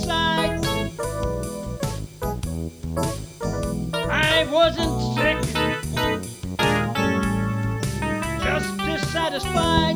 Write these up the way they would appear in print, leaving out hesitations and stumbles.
side. I wasn't sick, just dissatisfied.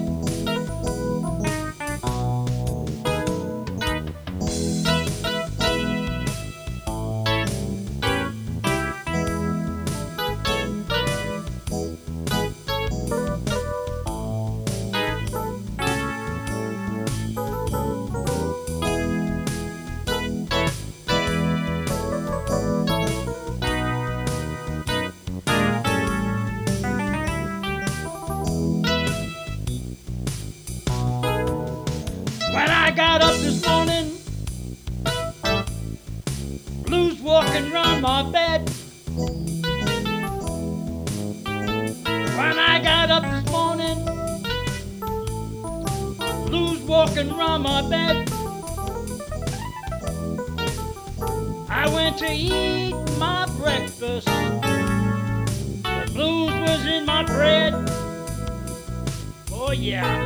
When I got up this morning, blues walking round my bed. When I got up this morning, blues walking round my bed. I went to eat my breakfast, the blues was in my bread. Oh yeah.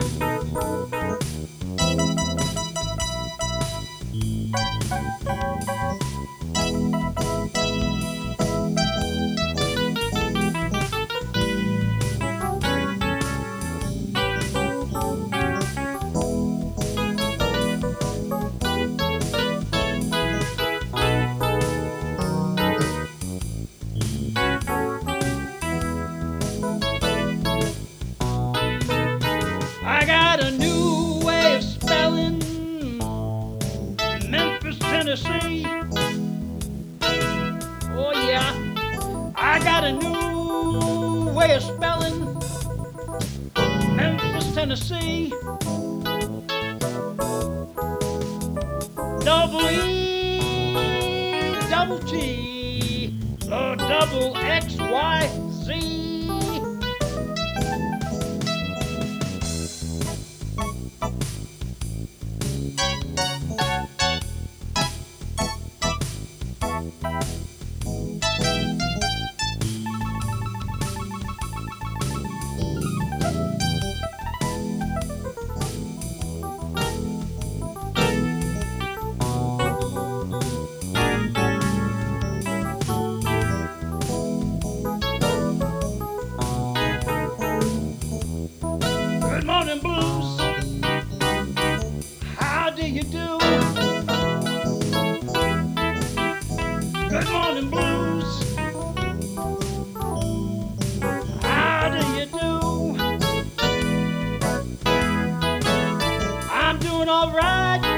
I got a new way of spelling Memphis, Tennessee. Oh yeah, I got a new way of spelling Memphis, Tennessee. Double E, double T, double X, Y, Z. Good morning, blues. How do you do? Good morning, blues. How do you do? I'm doing all right.